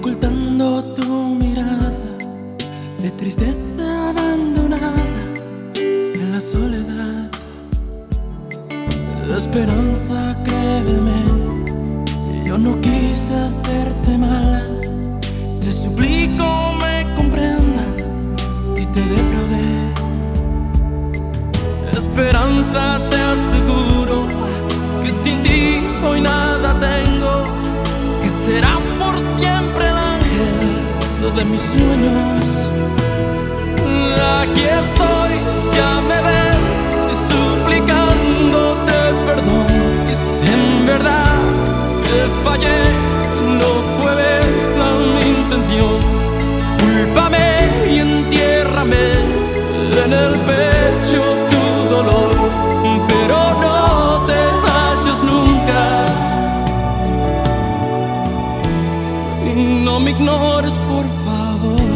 ocultando tu mirada de tristeza abandonada en la soledad. Esperanza, créeme, yo no quise hacerte mala. Te suplico me comprendas si te defraudé. Esperanza, te aseguro que sin ti hoy nada tengo, que serás por siempre el ángel de mis sueños. Aquí estoy, ya me ves, suplicándote perdón. Y si en verdad te fallé, no fue esa mi intención. Cúlpame y entiérrame en el pecho tu dolor, pero no te vayas nunca. No me ignores, por favor.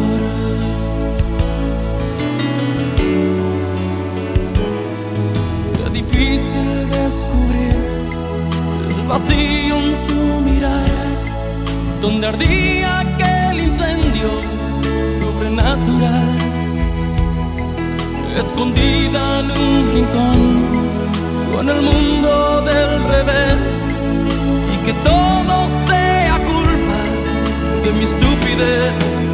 Qué difícil descubrir el vacío en tu mirada, donde ardía aquel incendio sobrenatural, escondida en un rincón con el mundo del revés, y que todo sea culpa de mi estupidez.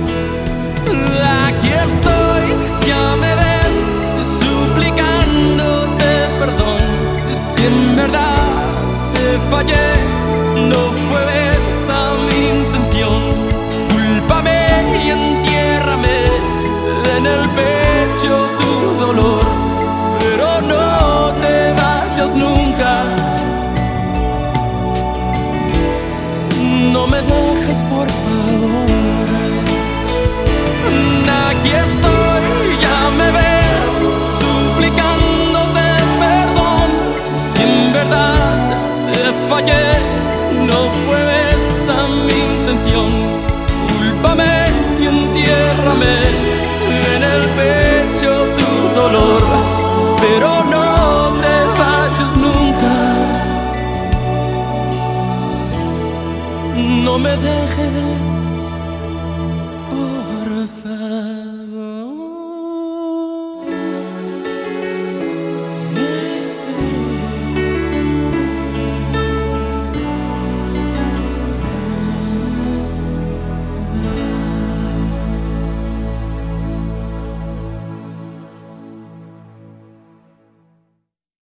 Aquí estoy, ya me ves, suplicándote perdón. Si en verdad te fallé, no fue esa mi intención. Cúlpame y entiérrame en el pecho tu dolor, pero no te vayas nunca. No me dejes, por favor. Aquí estoy, ya me ves, suplicándote perdón. Si en verdad te fallé, no fue esa mi intención. Cúlpame y entiérrame en el pecho tu dolor, pero no te vayas nunca. No me dejes, por favor.